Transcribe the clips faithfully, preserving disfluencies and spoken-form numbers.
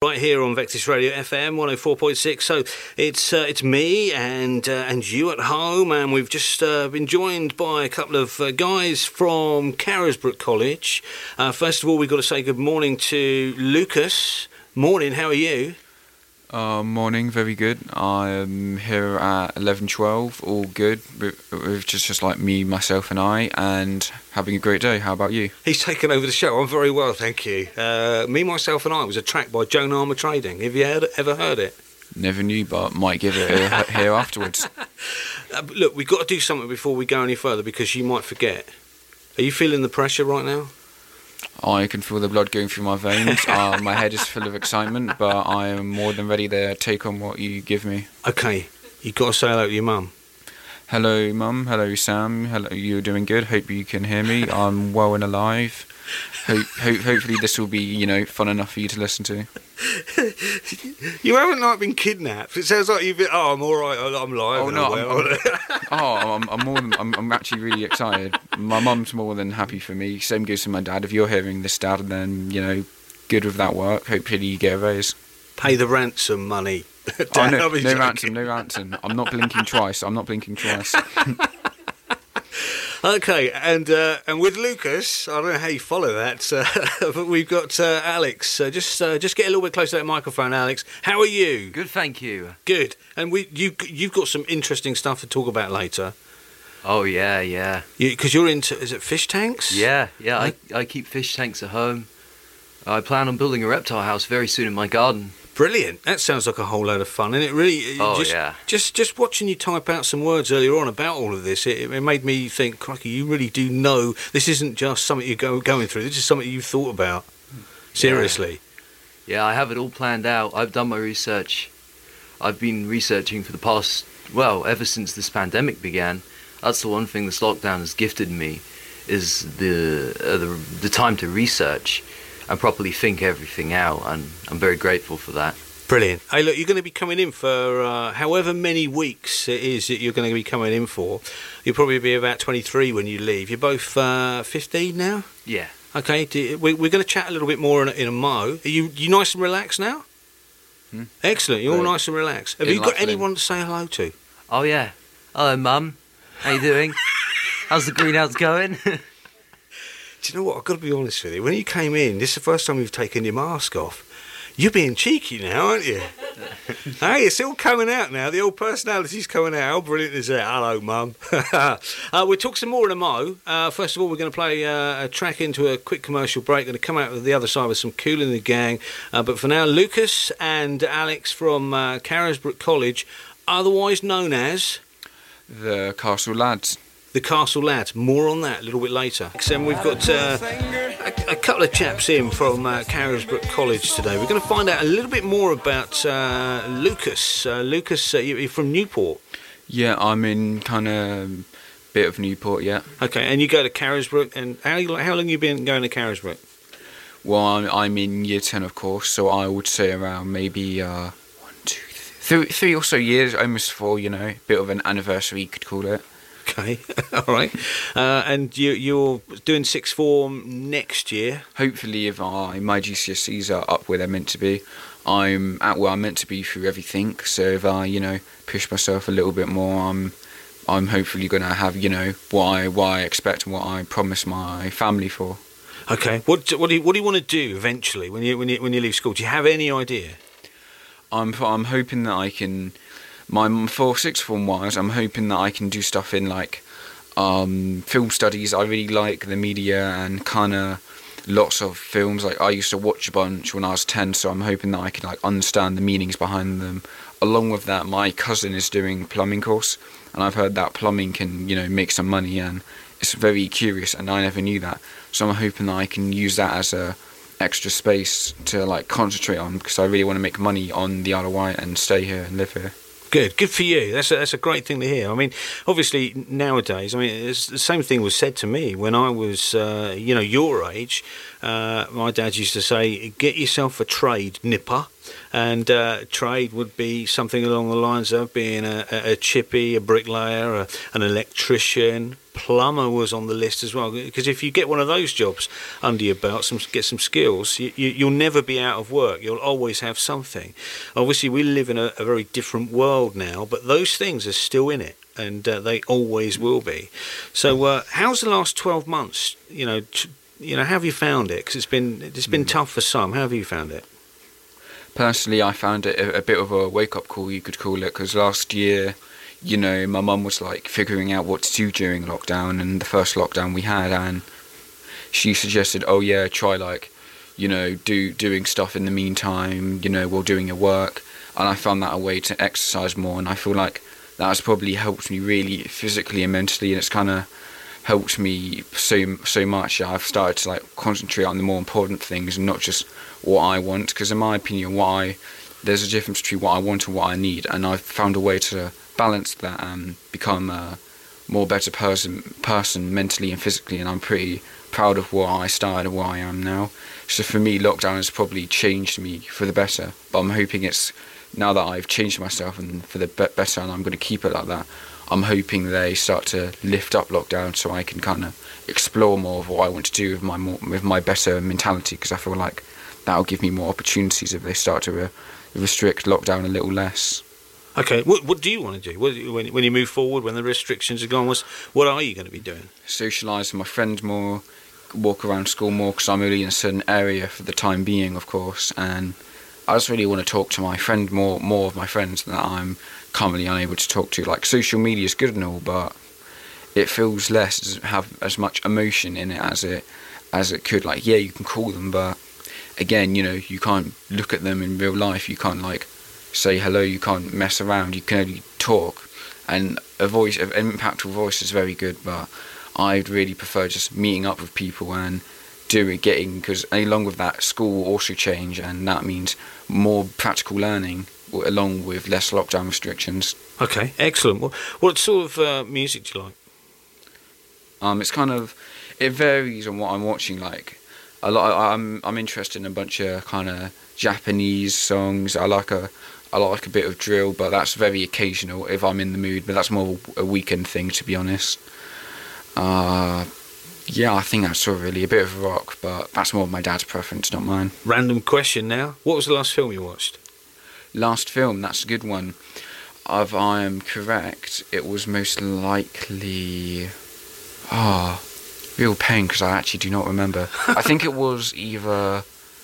right here on Vectis Radio F M one oh four point six. So it's uh, it's me and uh, and you at home, and we've just uh, been joined by a couple of uh, guys from Carisbrooke College. Uh, first of all, we've got to say good morning to Lucas. Morning, how are you? Uh, morning, very good. I'm here at eleven twelve, all good, with, with just, just like me, myself and I, and having a great day. How about you? He's taken over the show. I'm very well, thank you. Uh, me, myself and I was a track by Joan Armour Trading. Have you heard, ever heard it? Never knew, but might give it a hear afterwards. Uh, look, we've got to do something before we go any further because you might forget. Are you feeling the pressure right now? I can feel the blood going through my veins. uh, my head is full of excitement, but I am more than ready to take on what you give me. Okay, you've got to say hello to your mum. Hello, Mum. Hello, Sam. Hello, you're doing good. Hope you can hear me. I'm well and alive. Hope, hope, hopefully this will be, you know, fun enough for you to listen to. You haven't like been kidnapped. It sounds like you've been. Oh, I'm all right. I'm live. Oh no, I'm, I'm, oh, I'm, I'm more than. I'm, I'm actually really excited. My mum's more than happy for me. Same goes to my dad. If you're hearing this, Dad, then you know, good with that work. Hopefully you get a raise. Pay the ransom money. Oh, no, no ransom, no ransom. I'm not blinking twice. I'm not blinking twice. Okay, and uh, and with Lucas, I don't know how you follow that, uh, but we've got uh, Alex. Uh, just uh, just get a little bit closer to that microphone, Alex. How are you? Good, thank you. Good. And we you you've got some interesting stuff to talk about later. Oh yeah, yeah. Because you, you're into is it fish tanks? Yeah, yeah. I I keep fish tanks at home. I plan on building a reptile house very soon in my garden. Brilliant. That sounds like a whole load of fun, and it really. It oh just, yeah. Just just watching you type out some words earlier on about all of this, it, it made me think, crikey, you really do know this isn't just something you're go, going through. This is something you've thought about. Seriously. Yeah. yeah, I have it all planned out. I've done my research. I've been researching for the past, well, ever since this pandemic began. That's the one thing this lockdown has gifted me, is the uh, the, the time to research and properly think everything out, and I'm very grateful for that. Brilliant. Hey, look, you're going to be coming in for uh, however many weeks it is that you're going to be coming in for. You'll probably be about twenty-three when you leave. You're both uh, fifteen now? Yeah. Okay, do, we, we're going to chat a little bit more in a, in a mo. Are you, you nice and relaxed now? Hmm? Excellent, you're all Great. nice and relaxed. Have Getting you got locked in. anyone to say hello to? Oh yeah. Hello, Mum. How you doing? How's the greenhouse going? Do you know what? I've got to be honest with you. When you came in, this is the first time you've taken your mask off. You're being cheeky now, aren't you? Hey, it's all coming out now. The old personality's coming out. How brilliant is that? Hello, Mum. uh, we'll talk some more in a mo. Uh, first of all, we're going to play uh, a track into a quick commercial break. Going to come out with the other side with some Kool in the Gang. Uh, but for now, Lucas and Alex from uh, Carisbrooke College, otherwise known as... The Castle Lads. The Castle Lads. More on that a little bit later. And we've got uh, a, a couple of chaps in from uh, Carisbrooke College today. We're going to find out a little bit more about uh, Lucas. Uh, Lucas, uh, you're from Newport. Yeah, I'm in kind of bit of Newport, yeah. Okay, and you go to Carisbrooke. And how, how long have you been going to Carisbrooke? Well, I'm, I'm in year ten, of course, so I would say around maybe uh, one, two, three, three or so years, almost four, you know, bit of an anniversary, you could call it. Okay, all right. Uh, and you, you're doing sixth form next year? Hopefully, if I, my G C S Es are up where they're meant to be, I'm at where I'm meant to be through everything. So if I, you know, push myself a little bit more, I'm, I'm hopefully going to have, you know, what I, what I expect and what I promise my family for. Okay. What, what do you, what do you want to do eventually when you, when you, when you leave school? Do you have any idea? I'm, I'm hoping that I can... My for sixth form wise, I'm hoping that I can do stuff in like um, film studies. I really like the media and kind of lots of films. Like I used to watch a bunch when I was ten, so I'm hoping that I can like understand the meanings behind them. Along with that, my cousin is doing plumbing course, and I've heard that plumbing can, you know, make some money, and it's very curious, and I never knew that. So I'm hoping that I can use that as a extra space to like concentrate on, because I really want to make money on the Isle of Wight and stay here and live here. Good, good for you. That's a, that's a great thing to hear. I mean, obviously nowadays, I mean, it's, the same thing was said to me when I was, uh, you know, your age. Uh, my dad used to say, "Get yourself a trade, nipper," and uh, trade would be something along the lines of being a, a chippy, a bricklayer, a, an electrician, plumber was on the list as well. Because if you get one of those jobs under your belt, some get some skills, you, you, you'll never be out of work. You'll always have something. Obviously, we live in a, a very different world now, but those things are still in it, and uh, they always will be. So, uh, how's the last twelve months? You know, t- you know, how have you found it? Because it's been it's been mm. tough for some. How have you found it? Personally, I found it a, a bit of a wake-up call, you could call it, because last year, you know, my mum was like figuring out what to do during lockdown, and the first lockdown we had, and she suggested, oh yeah, try like, you know, do doing stuff in the meantime, you know, while doing your work, and I found that a way to exercise more, and I feel like that has probably helped me really physically and mentally, and it's kind of helped me so so much. I've started to like concentrate on the more important things and not just what I want, because in my opinion, what I there's a difference between what I want and what I need, and I've found a way to balance that and become a more better person person mentally and physically, and I'm pretty proud of where I started and where I am now. So for me, lockdown has probably changed me for the better, but I'm hoping it's now that I've changed myself and for the be- better, and I'm going to keep it like that. I'm hoping they start to lift up lockdown so I can kind of explore more of what I want to do with my more, with my better mentality, because I feel like that'll give me more opportunities if they start to re- restrict lockdown a little less. Okay, what what do you want to do? What, when when you move forward, when the restrictions are gone, what's, what are you going to be doing? Socialise with my friends more, walk around school more, because I'm only in a certain area for the time being, of course, and I just really want to talk to my friend more, more of my friends that I'm currently unable to talk to. Like, social media is good and all, but it feels less, doesn't have as much emotion in it as it as it could. Like, yeah, you can call them, but again, you know, you can't look at them in real life. You can't like say hello. You can't mess around. You can only talk. And a voice, an impactful voice is very good, but I'd really prefer just meeting up with people and doing, getting, because along with that, school will also change, and that means more practical learning along with less lockdown restrictions. Okay, excellent. What, what sort of uh, music do you like? Um, it's kind of, it varies on what I'm watching. Like, a lot, I'm I'm interested in a bunch of kind of Japanese songs. I like a, I like a bit of drill, but that's very occasional if I'm in the mood. But that's more a weekend thing, to be honest. Uh, yeah, I think that's sort of really a bit of rock, but that's more of my dad's preference, not mine. Random question now. What was the last film you watched? Last film, that's a good one. If I am correct, it was most likely... Ah, oh, real pain, because I actually do not remember. I think it was either...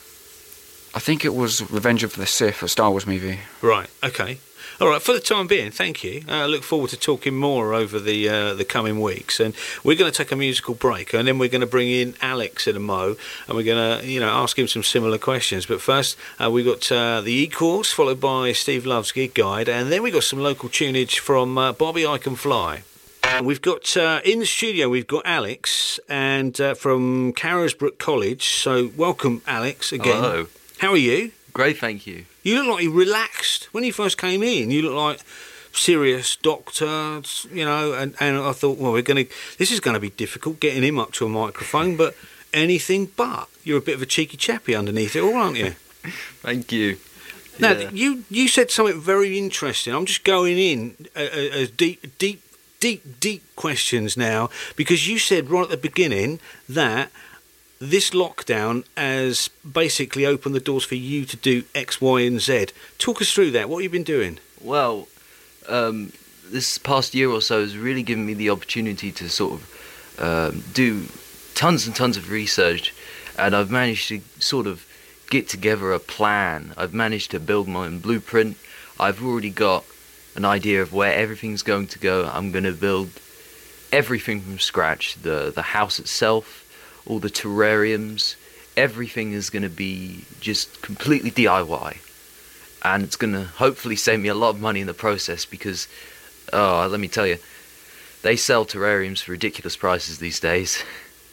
I think it was Revenge of the Sith, a Star Wars movie. Right, okay. All right, for the time being, thank you. Uh, I look forward to talking more over the uh, the coming weeks. And we're going to take a musical break, and then we're going to bring in Alex in a mo, and we're going to, you know, ask him some similar questions. But first, uh, we got uh, the E-Course, followed by Steve Love's Gig Guide, and then we got some local tunage from uh, Bobby I Can Fly. And we've got, uh, in the studio, we've got Alex, and uh, from Carisbrooke College. So welcome, Alex, again. Hello. How are you? Great, thank you. You look like you relaxed when you first came in. You look like serious doctor, you know. And, and I thought, well, we're going to. This is going to be difficult getting him up to a microphone, but anything but. You're a bit of a cheeky chappy underneath it all, aren't you? Thank you. Now, Yeah. you you said something very interesting. I'm just going in as deep, deep, deep, deep questions now, because you said right at the beginning that this lockdown has basically opened the doors for you to do X, Y, and Z. Talk us through that. What have you been doing? Well, um, this past year or so has really given me the opportunity to sort of um, do tons and tons of research, and I've managed to sort of get together a plan. I've managed to build my own blueprint. I've already got an idea of where everything's going to go. I'm going to build everything from scratch. The the house itself, all the terrariums, everything is going to be just completely D I Y. And it's going to hopefully save me a lot of money in the process, because, oh, let me tell you, they sell terrariums for ridiculous prices these days.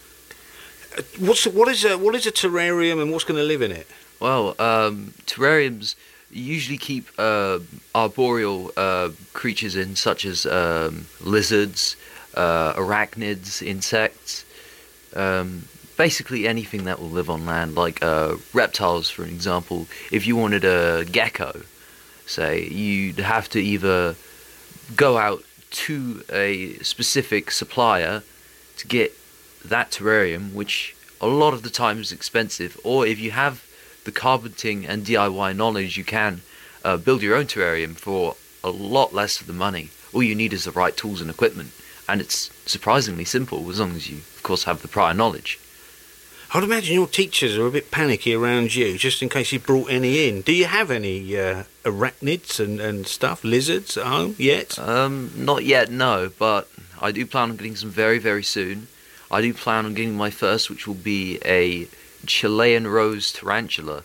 What's what is a what is a terrarium, and what's going to live in it? Well, um, terrariums usually keep uh, arboreal uh, creatures in, such as um, lizards, uh, arachnids, insects, um, basically anything that will live on land, like uh, reptiles, for example. If you wanted a gecko, say, you'd have to either go out to a specific supplier to get that terrarium, which a lot of the time is expensive. Or if you have the carpenting and D I Y knowledge, you can uh, build your own terrarium for a lot less of the money. All you need is the right tools and equipment, and it's surprisingly simple as long as you, of course, have the prior knowledge. I'd imagine your teachers are a bit panicky around you, just in case you brought any in. Do you have any uh, arachnids and, and stuff, lizards at home yet? Um, not yet, no, but I do plan on getting some very, very soon. I do plan on getting my first, which will be a Chilean rose tarantula.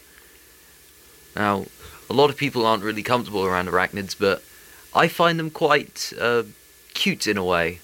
Now, a lot of people aren't really comfortable around arachnids, but I find them quite uh, cute in a way.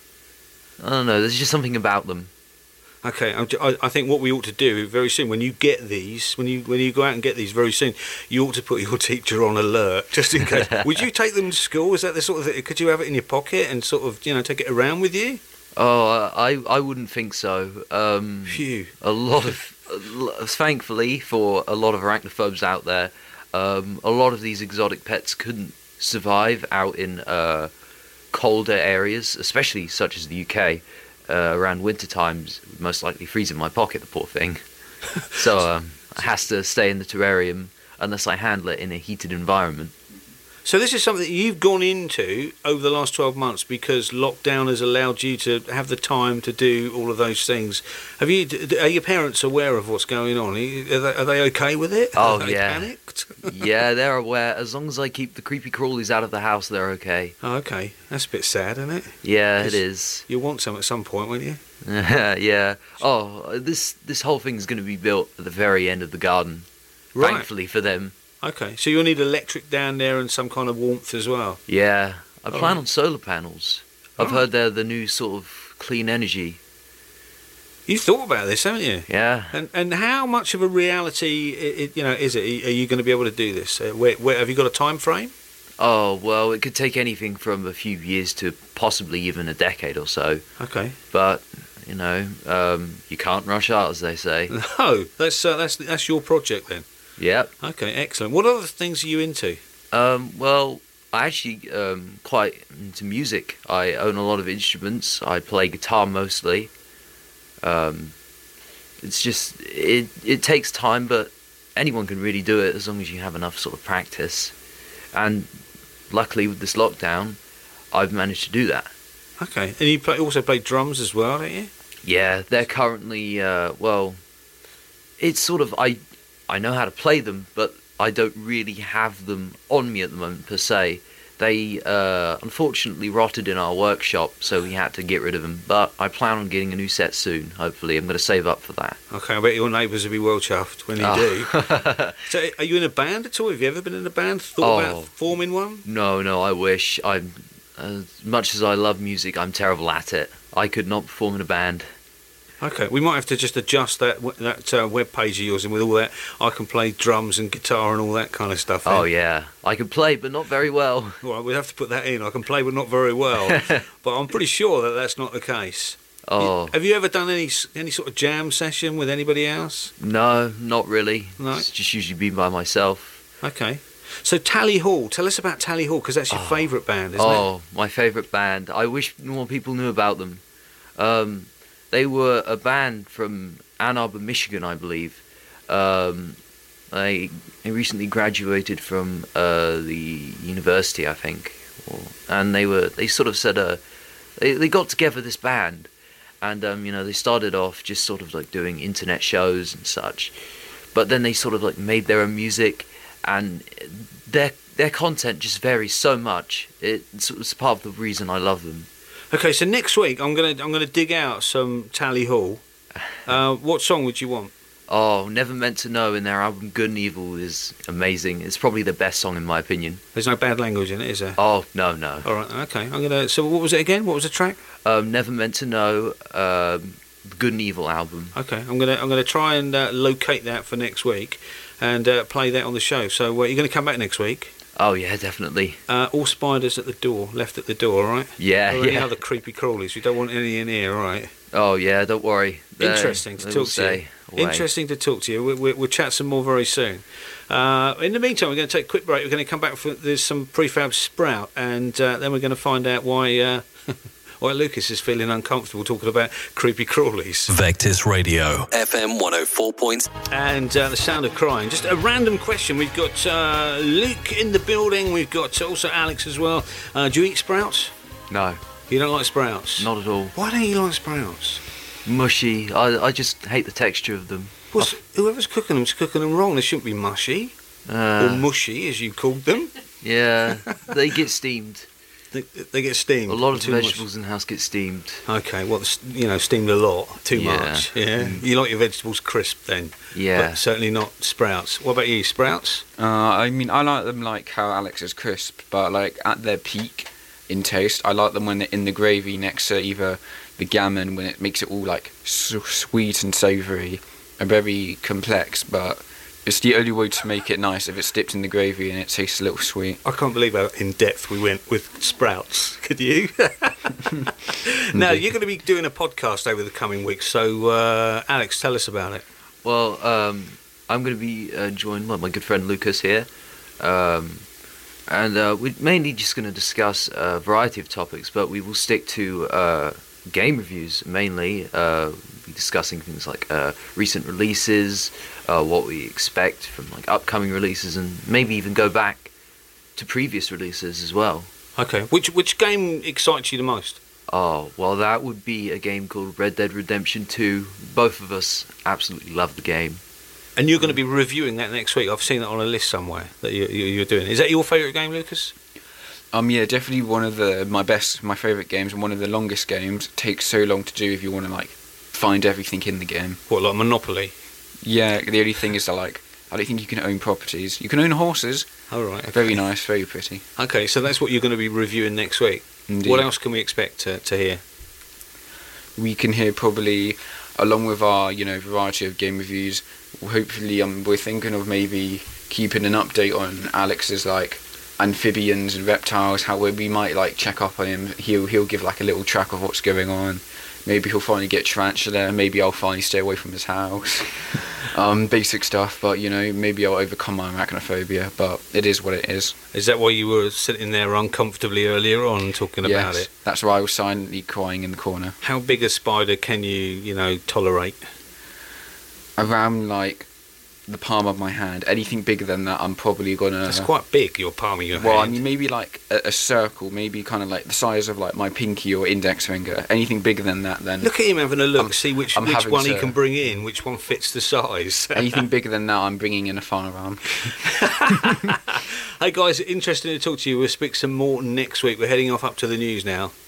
I don't know, there's just something about them. Okay, I, I think what we ought to do very soon, when you get these, when you when you go out and get these very soon, you ought to put your teacher on alert, just in case. Would you take them to school? Is that the sort of thing? Could you have it in your pocket and sort of, you know, take it around with you? Oh, I I wouldn't think so. Um, Phew. A lot of, a lo- thankfully for a lot of arachnophobes out there, um, a lot of these exotic pets couldn't survive out in uh, colder areas, especially such as the U K. Uh, around winter times, would most likely freeze in my pocket, the poor thing. So um, it has to stay in the terrarium unless I handle it in a heated environment. So this is something that you've gone into over the last twelve months because lockdown has allowed you to have the time to do all of those things. Have you? Are your parents aware of what's going on? Are they, are they okay with it? Oh, are they yeah. panicked? Yeah, they're aware. As long as I keep the creepy crawlies out of the house, they're okay. Oh, okay. That's a bit sad, isn't it? Yeah, 'Cause it is. You'll want some at some point, won't you? Yeah. Oh, this this whole thing is going to be built at the very end of the garden. Right. Thankfully for them. Okay. So you'll need electric down there and some kind of warmth as well. Yeah. I Oh. plan on solar panels. I've Oh. heard they're the new sort of clean energy. You've thought about this, haven't you? Yeah. And and how much of a reality, it, it, you know, is it? Are you going to be able to do this? Uh, where, where, have you got a time frame? Oh, well, it could take anything from a few years to possibly even a decade or so. Okay. But, you know, um, you can't rush art, as they say. No, that's uh, that's that's your project then. Yep. Okay, excellent. What other things are you into? Um, well, I actually um, quite into music. I own a lot of instruments. I play guitar mostly. Um, it's just, it, it takes time, but anyone can really do it as long as you have enough sort of practice. And luckily with this lockdown, I've managed to do that. Okay, and you play, also play drums as well, don't you? Yeah, they're currently, uh, well, it's sort of, I, I know how to play them, but I don't really have them on me at the moment per se. They uh, unfortunately rotted in our workshop, so we had to get rid of them. But I plan on getting a new set soon, hopefully. I'm going to save up for that. Okay, I bet your neighbours will be well chuffed when you Oh. do. So, are you in a band at all? Have you ever been in a band? Thought Oh. about forming one? No, no, I wish. I'm, as much as I love music, I'm terrible at it. I could not perform in a band. Okay, we might have to just adjust that w- that uh, web page of yours, and with all that, I can play drums and guitar and all that kind of stuff. Oh, then. yeah. I can play, but not very well. Well, we'd have to put that in. I can play, but not very well. But I'm pretty sure that that's not the case. Oh, Have you ever done any s- any sort of jam session with anybody else? no, not really. No? It's just usually been by myself. Okay. So Tally Hall, tell us about Tally Hall, because that's your Oh. favourite band, isn't Oh, my favourite band. I wish more people knew about them. Um, they were a band from Ann Arbor, Michigan, I believe. Um, they, they recently graduated from uh, the university, I think, or, and they were they sort of said uh, they they got together this band, and um, you know they started off just sort of like doing internet shows and such, but then they sort of like made their own music, and their their content just varies so much. It's, it's part of the reason I love them. it? Okay, so next week I'm gonna I'm gonna dig out some Tally Hall. Uh, what song would you want? Oh, Never Meant to Know in their album Good and Evil is amazing. It's probably the best song in my opinion. There's no bad language in it, is there? Oh, no, no. All right, okay. I'm gonna. So what was it again? What was the track? Um, Never Meant to Know, um, Good and Evil album. Okay, I'm gonna I'm gonna try and uh, locate that for next week, and uh, play that on the show. So uh, you're gonna come back next week. Oh, yeah, definitely. Uh, all spiders at the door, left at the door. All right. Yeah, Or any yeah. other creepy crawlies? We don't want any in here. All right. Oh, yeah, don't worry. They- Interesting to they talk will to you. say. away. Interesting to talk to you. We, we, we'll chat some more very soon. Uh, in the meantime, we're going to take a quick break. We're going to come back for there's some prefab sprout, and uh, then we're going to find out why uh, why Lucas is feeling uncomfortable talking about creepy crawlies. Vectis Radio, F M one oh four point. And uh, the sound of crying. Just a random question. We've got uh, Luke in the building. We've got also Alex as well. Uh, do you eat sprouts? No, You don't like sprouts? not at all. Why don't you like sprouts? Mushy. I, I just hate the texture of them. Well, s- whoever's cooking them's cooking them wrong. They shouldn't be mushy. or Uh, mushy, as you called them. yeah, they get steamed. They, they get steamed. A lot of the too much. vegetables in the house get steamed. Okay, well, s- you know, steamed a lot, too Yeah. much. Yeah, you like your vegetables crisp then. Yeah. But certainly not sprouts. What about you, sprouts? Uh, I mean, I like them like how Alex is crisp, but like at their peak in taste, I like them when they're in the gravy next to either the gammon, when it makes it all like so sweet and savoury and very complex, but it's the only way to make it nice if it's dipped in the gravy and it tastes a little sweet. I can't believe how in depth we went with sprouts. Could you? Now you're going to be doing a podcast over the coming weeks, so uh, Alex, tell us about it. Well, um, I'm going to be uh, joined by my good friend Lucas here. Um, and uh, we're mainly just going to discuss a variety of topics, but we will stick to uh, game reviews mainly. Uh, we'll be discussing things like uh, recent releases, uh, what we expect from like upcoming releases, and maybe even go back to previous releases as well. Okay, which which game excites you the most? Oh, well, that would be a game called Red Dead Redemption two. Both of us absolutely love the game. And you're going to be reviewing that next week. I've seen it on a list somewhere that you, you, you're doing. Is that your favourite game, Lucas? Um, yeah, definitely one of the my best, my favourite games, and one of the longest games. It takes so long to do if you want to like find everything in the game. What, like Monopoly? Yeah, the only thing is that like I don't think you can own properties. You can own horses. All right. Okay. Very nice, very pretty. Okay, so that's what you're going to be reviewing next week. Indeed. What else can we expect to, to hear? We can hear probably, along with our you know variety of game reviews. Hopefully, um, we're thinking of maybe keeping an update on Alex's like amphibians and reptiles. How we we might like check up on him. He'll he'll give like a little track of what's going on. Maybe he'll finally get tarantula. Maybe I'll finally stay away from his house. um, basic stuff, but you know maybe I'll overcome my arachnophobia. But it is what it is. Is that why you were sitting there uncomfortably earlier on talking about Yes, it? that's why I was silently crying in the corner. How big a spider can you, you know, tolerate? Around like the palm of my hand. Anything bigger than that, I'm probably gonna. That's quite big, your palm of your Well, I hand. mean, maybe like a, a circle, maybe kind of like the size of like my pinky or index finger. Anything bigger than that, then Look at him having a look, I'm- see which, I'm which having one he to- can bring in, which one fits the size. anything bigger than that, I'm bringing in a firearm. Hey guys, interesting to talk to you. We'll speak some more next week. We're heading off up to the news now.